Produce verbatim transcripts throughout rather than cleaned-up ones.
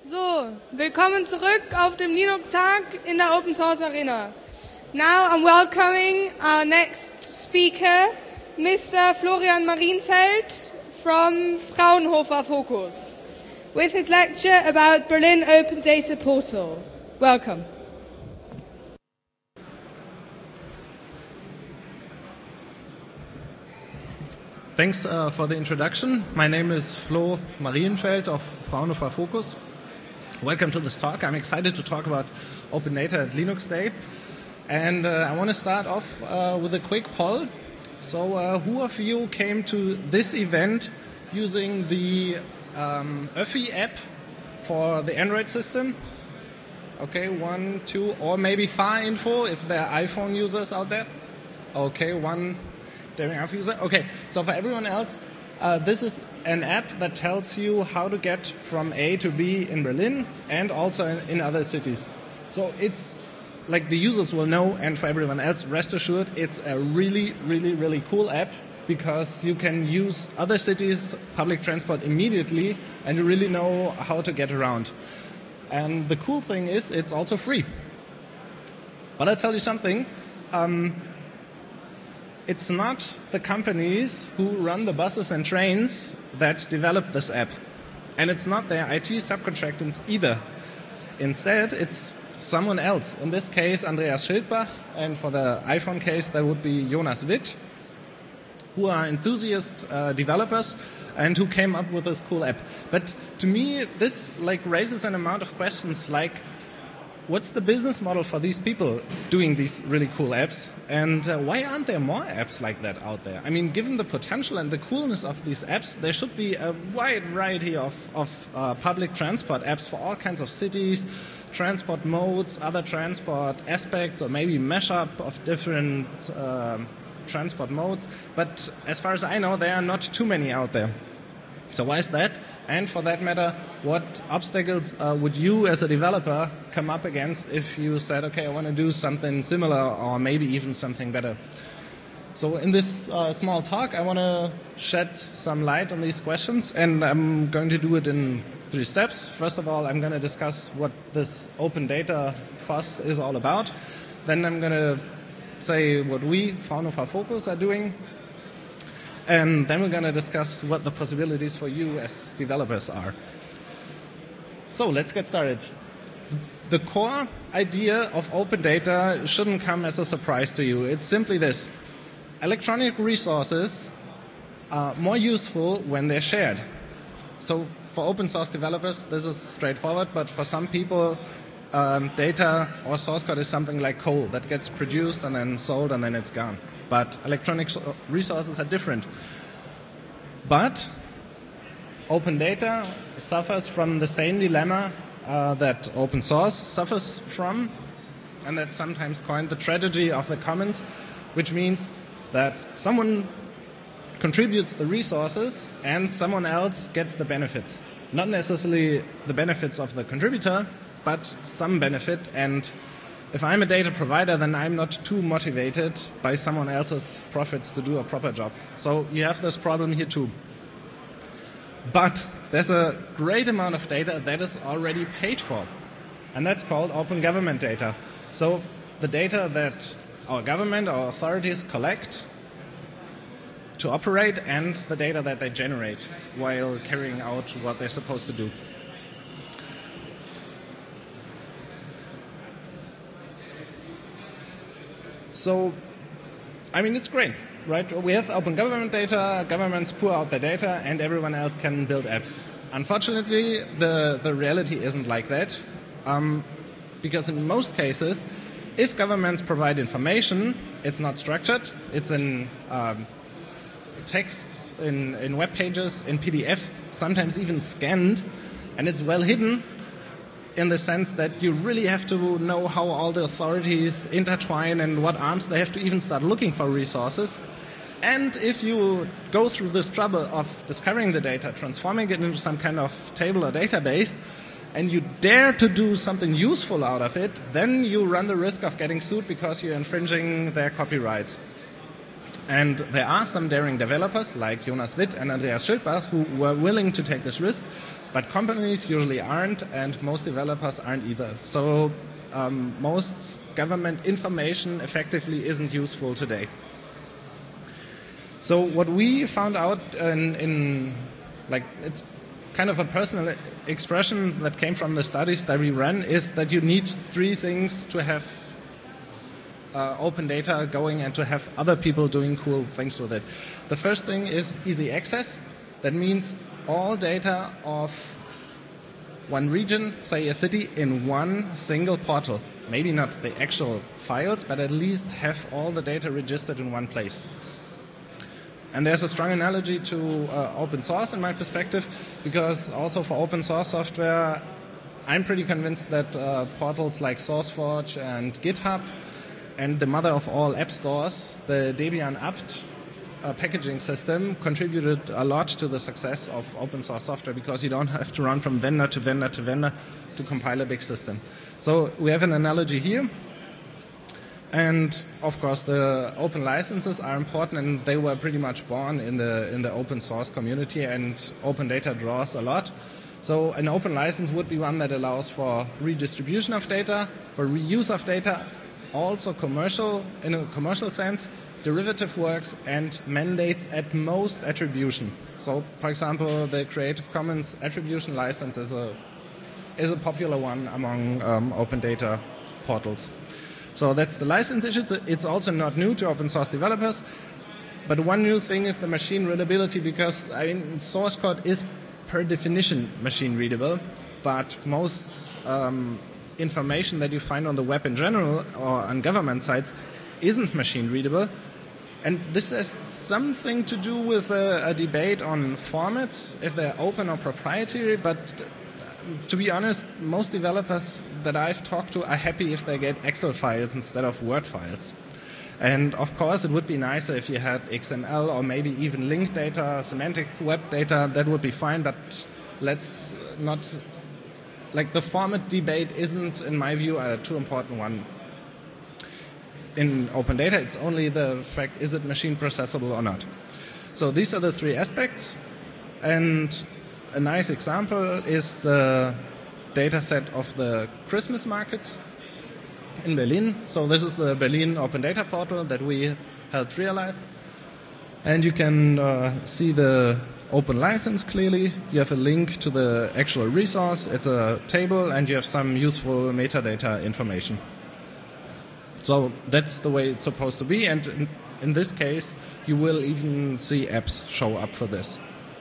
So, willkommen zurück auf dem Linux-Tag in der Open Source Arena. Now I'm welcoming our next speaker, Mister Florian Marienfeld from Fraunhofer Focus, with his lecture about Berlin Open Data Portal. Welcome. Thanks uh, for the introduction. My name is Flo Marienfeld of Fraunhofer Focus. Welcome to this talk. I'm excited to talk about open data at Linux Day. And uh, I want to start off uh, with a quick poll. So uh, who of you came to this event using the um, Öffi app for the Android system? Okay, one, two, or maybe Fahrinfo if there are iPhone users out there. Okay, one daring Alpha user. Okay, so for everyone else, uh, this is an app that tells you how to get from A to B in Berlin and also in, in other cities. So it's like the users will know, and for everyone else, rest assured, it's a really, really, really cool app because you can use other cities' public transport immediately and you really know how to get around. And the cool thing is, it's also free. But I'll tell you something. Um, It's not the companies who run the buses and trains that developed this app. And it's not their I T subcontractors either. Instead, it's someone else. In this case, Andreas Schildbach. And for the iPhone case, that would be Jonas Witt, who are enthusiast uh, developers and who came up with this cool app. But to me, this like raises an amount of questions like, what's the business model for these people doing these really cool apps? And uh, why aren't there more apps like that out there? I mean, given the potential and the coolness of these apps, there should be a wide variety of, of uh, public transport apps for all kinds of cities, transport modes, other transport aspects, or maybe mashup of different uh, transport modes. But as far as I know, there are not too many out there. So why is that? And for that matter, what obstacles uh, would you as a developer come up against if you said, okay, I want to do something similar or maybe even something better? So in this uh, small talk, I want to shed some light on these questions, and I'm going to do it in three steps. First of all, I'm going to discuss what this open data fuss is all about. Then I'm going to say what we, Fraunhofer Focus, are doing. And then we're going to discuss what the possibilities for you as developers are. So let's get started. The core idea of open data shouldn't come as a surprise to you. It's simply this. Electronic resources are more useful when they're shared. So for open source developers, this is straightforward, but for some people, um, data or source code is something like coal that gets produced and then sold and then it's gone. But electronic resources are different. But open data suffers from the same dilemma uh, that open source suffers from, and that's sometimes coined the tragedy of the commons, which means that someone contributes the resources and someone else gets the benefits. Not necessarily the benefits of the contributor, but some benefit. And if I'm a data provider, then I'm not too motivated by someone else's profits to do a proper job. So you have this problem here too. But there's a great amount of data that is already paid for. And that's called open government data. So the data that our government, our authorities collect to operate and the data that they generate while carrying out what they're supposed to do. So, I mean, it's great, right? We have open government data, governments pour out their data, and everyone else can build apps. Unfortunately, the, the reality isn't like that, um, because in most cases, if governments provide information, it's not structured, it's in um, text, in, in web pages, in P D Fs, sometimes even scanned, and it's well hidden, in the sense that you really have to know how all the authorities intertwine and what arms they have to even start looking for resources. And if you go through this trouble of discovering the data, transforming it into some kind of table or database, and you dare to do something useful out of it, then you run the risk of getting sued because you're infringing their copyrights. And there are some daring developers like Jonas Witt and Andreas Schildbach who were willing to take this risk, but companies usually aren't, and most developers aren't either. So um, most government information effectively isn't useful today. So what we found out in, in like it's kind of a personal expression that came from the studies that we ran is that you need three things to have Uh, open data going and to have other people doing cool things with it. The first thing is easy access. That means all data of one region, say a city, in one single portal. Maybe not the actual files, but at least have all the data registered in one place. And there's a strong analogy to uh, open source in my perspective, because also for open source software, I'm pretty convinced that uh, portals like SourceForge and GitHub and the mother of all app stores, the Debian apt uh, packaging system, contributed a lot to the success of open source software, because you don't have to run from vendor to vendor to vendor to compile a big system. So we have an analogy here. And of course, the open licenses are important, and they were pretty much born in the in the open source community, and open data draws a lot. So an open license would be one that allows for redistribution of data, for reuse of data, also commercial, in a commercial sense, derivative works, and mandates at most attribution. So, for example, the Creative Commons attribution license is a is a popular one among um, open data portals. So that's the license issue. It's also not new to open source developers. But one new thing is the machine readability, because I mean, source code is per definition machine readable, but most um, information that you find on the web in general or on government sites isn't machine readable. And this has something to do with a, a debate on formats, if they're open or proprietary, but to be honest, most developers that I've talked to are happy if they get Excel files instead of Word files. And of course, it would be nicer if you had X M L or maybe even linked data, semantic web data. That would be fine, but let's not... Like, the format debate isn't, in my view, a too important one. In open data, it's only the fact, is it machine processable or not? So these are the three aspects. And a nice example is the data set of the Christmas markets in Berlin. So this is the Berlin Open Data Portal that we helped realize. And you can uh, see the open license clearly. You have a link to the actual resource. It's a table, and you have some useful metadata information. So that's the way it's supposed to be. And in, in this case, you will even see apps show up for this.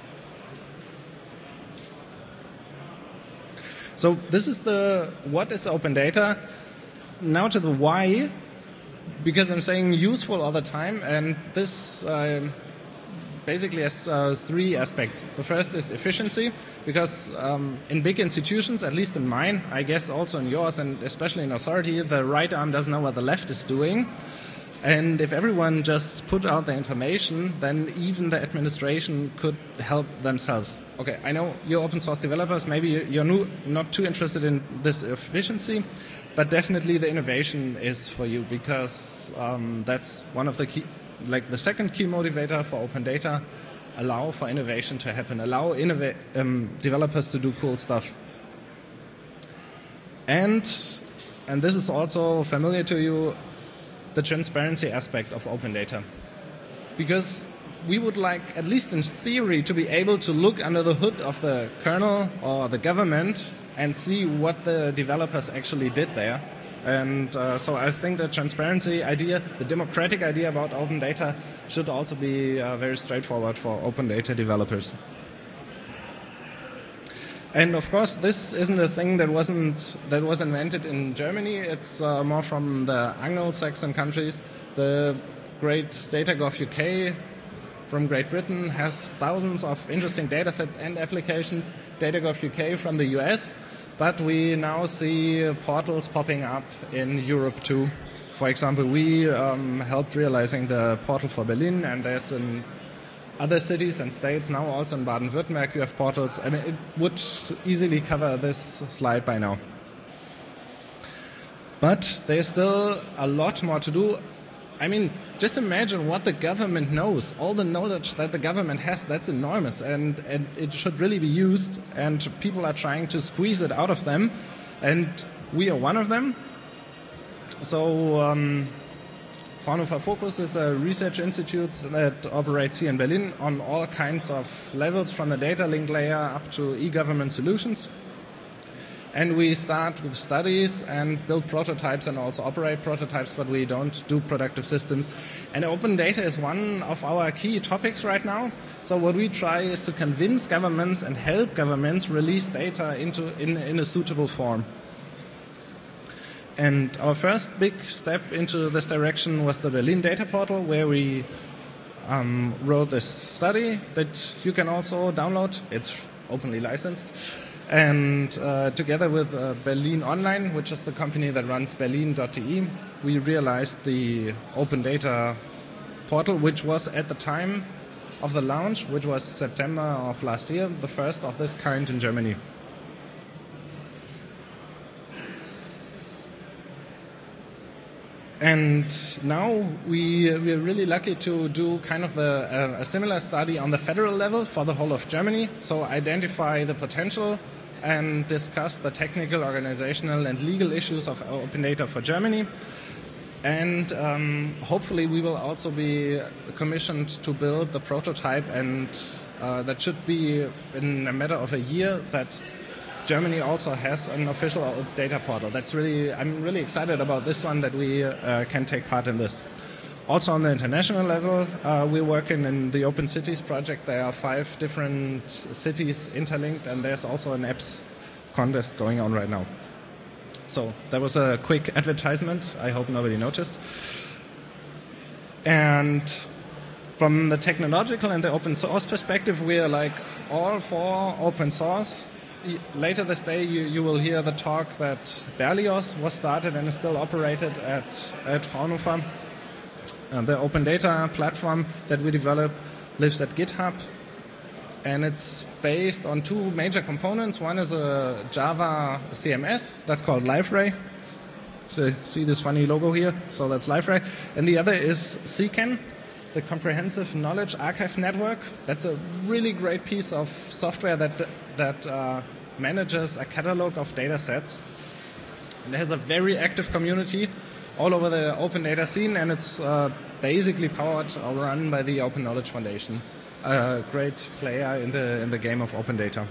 So this is the what is open data. Now to the why, because I'm saying useful all the time, and this uh, basically has uh, three aspects. The first is efficiency, because um, in big institutions, at least in mine, I guess also in yours, and especially in authority, the right arm doesn't know what the left is doing. And if everyone just put out the information, then even the administration could help themselves. Okay, I know you're open source developers, maybe you're new, not too interested in this efficiency, but definitely the innovation is for you, because um, that's one of the key, like the second key motivator for open data. Allow for innovation to happen, allow innova um, developers to do cool stuff. And, and this is also familiar to you, the transparency aspect of open data. Because we would like, at least in theory, to be able to look under the hood of the kernel or the government and see what the developers actually did there. And uh, so I think the transparency idea, the democratic idea about open data should also be uh, very straightforward for open data developers. And of course, this isn't a thing that wasn't that was invented in Germany. It's uh, more from the Anglo-Saxon countries. The great DataGov U K from Great Britain has thousands of interesting data sets and applications. DataGov U K from the U S, but we now see portals popping up in Europe too. For example, we um, helped realizing the portal for Berlin, and there's an other cities and states now, also in Baden-Württemberg, you have portals, and it would easily cover this slide by now. But there's still a lot more to do. I mean, just imagine what the government knows. All the knowledge that the government has, that's enormous, and, and it should really be used, and people are trying to squeeze it out of them, and we are one of them. So um, Fraunhofer Focus is a research institute that operates here in Berlin on all kinds of levels, from the data link layer up to e-government solutions. And we start with studies and build prototypes and also operate prototypes, but we don't do productive systems. And open data is one of our key topics right now. So what we try is to convince governments and help governments release data into in, in a suitable form. And our first big step into this direction was the Berlin Data Portal, where we um, wrote this study that you can also download. It's openly licensed. And uh, together with uh, Berlin Online, which is the company that runs Berlin dot D E, we realized the open data portal, which was at the time of the launch, which was September of last year, the first of this kind in Germany. And now we, we're really lucky to do kind of the, uh, a similar study on the federal level for the whole of Germany. So identify the potential and discuss the technical, organizational, and legal issues of open data for Germany. And um, hopefully we will also be commissioned to build the prototype, and uh, that should be in a matter of a year that Germany also has an official open data portal. That's really, I'm really excited about this one, that we uh, can take part in this. Also on the international level, uh, we're working in the Open Cities project. There are five different cities interlinked, and there's also an apps contest going on right now. So that was a quick advertisement. I hope nobody noticed. And from the technological and the open source perspective, we're like all for open source. Later this day, you, you will hear the talk that Berlioz was started and is still operated at, at Fraunhofer. Uh, the open data platform that we develop lives at GitHub, and it's based on two major components. One is a Java C M S that's called Liferay. So see this funny logo here? So that's Liferay. And the other is C C A N, the Comprehensive Knowledge Archive Network. That's a really great piece of software that that uh, manages a catalog of data sets. And it has a very active community all over the open data scene, and it's uh, basically powered or run by the Open Knowledge Foundation, a great player in the in the game of open data.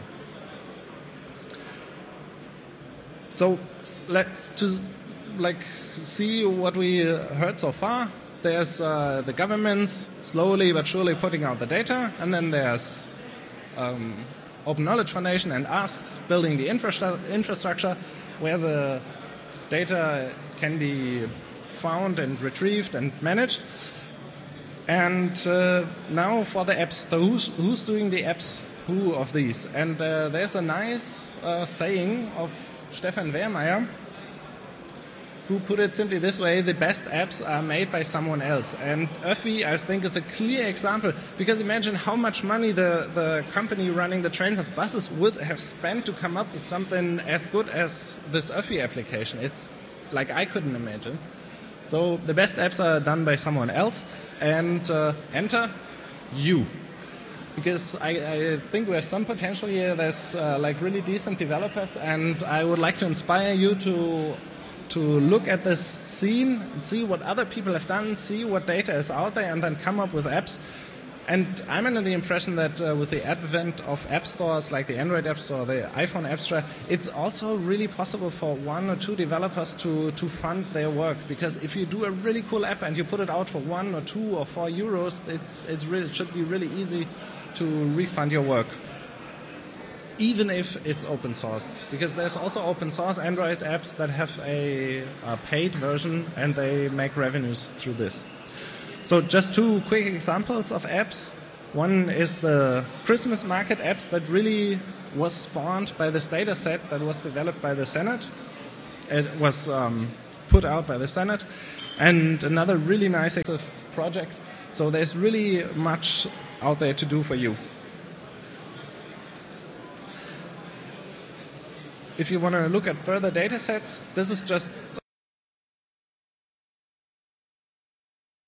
So, let to like see what we heard so far. There's uh, the governments slowly but surely putting out the data, and then there's um, Open Knowledge Foundation and us building the infra infrastructure where the data can be found and retrieved and managed. And uh, now for the apps, so who's, who's doing the apps? Who of these? And uh, there's a nice uh, saying of Stefan Wehrmeier, who put it simply this way: the best apps are made by someone else. And Öffi, I think, is a clear example, because imagine how much money the, the company running the trains and buses would have spent to come up with something as good as this Öffi application. It's like I couldn't imagine. So the best apps are done by someone else, and uh, enter you. Because I, I think we have some potential here. There's uh, like really decent developers, and I would like to inspire you to to look at this scene and see what other people have done, see what data is out there, and then come up with apps. And I'm under the impression that uh, with the advent of app stores like the Android App Store, the iPhone App Store, it's also really possible for one or two developers to, to fund their work. Because if you do a really cool app and you put it out for one or two or four euros, it's, it's really, it should be really easy to refund your work, even if it's open sourced. Because there's also open source Android apps that have a, a paid version, and they make revenues through this. So just two quick examples of apps. One is the Christmas market apps that really was spawned by this data set that was developed by the Senate. It was um, put out by the Senate. And another really nice project. So there's really much out there to do for you. If you want to look at further data sets, this is just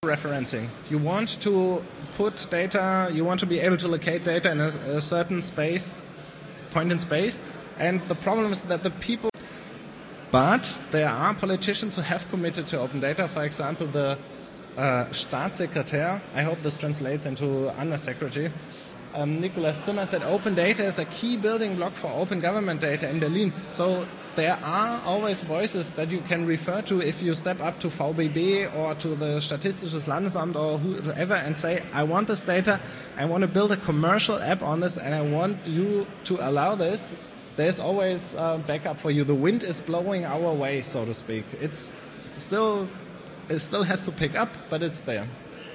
referencing. You want to put data, you want to be able to locate data in a, a certain space, point in space, and the problem is that the people, but there are politicians who have committed to open data. For example, the uh, Staatssekretär, I hope this translates into Undersecretary, um, Nicolas Zimmer said open data is a key building block for open government data in Berlin. So there are always voices that you can refer to if you step up to V B B or to the Statistisches Landesamt or whoever and say, I want this data, I want to build a commercial app on this, and I want you to allow this. There's always uh, backup for you. The wind is blowing our way, so to speak. It's still, it still has to pick up, but it's there.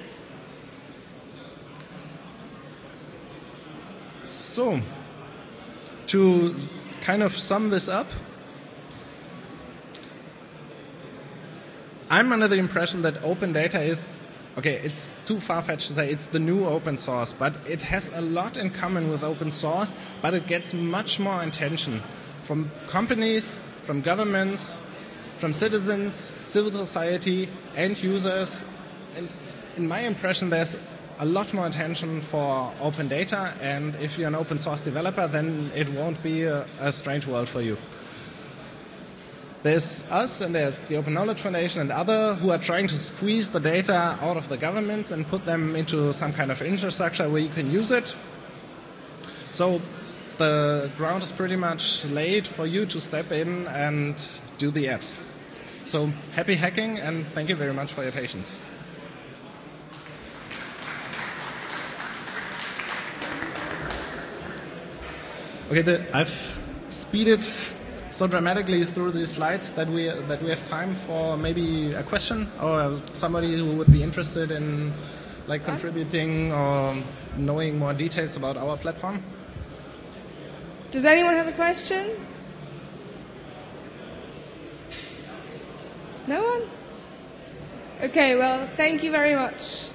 So, to kind of sum this up, I'm under the impression that open data is, okay, it's too far-fetched to say it's the new open source, but it has a lot in common with open source, but it gets much more attention from companies, from governments, from citizens, civil society, end users. And in my impression, there's a lot more attention for open data, and if you're an open source developer, then it won't be a, a strange world for you. There's us, and there's the Open Knowledge Foundation and other who are trying to squeeze the data out of the governments and put them into some kind of infrastructure where you can use it. So the ground is pretty much laid for you to step in and do the apps. So happy hacking, and thank you very much for your patience. Okay, the, I've speeded so dramatically through these slides that we that we have time for maybe a question or somebody who would be interested in like contributing or knowing more details about our platform. Does anyone have a question? No one? Okay, well, thank you very much.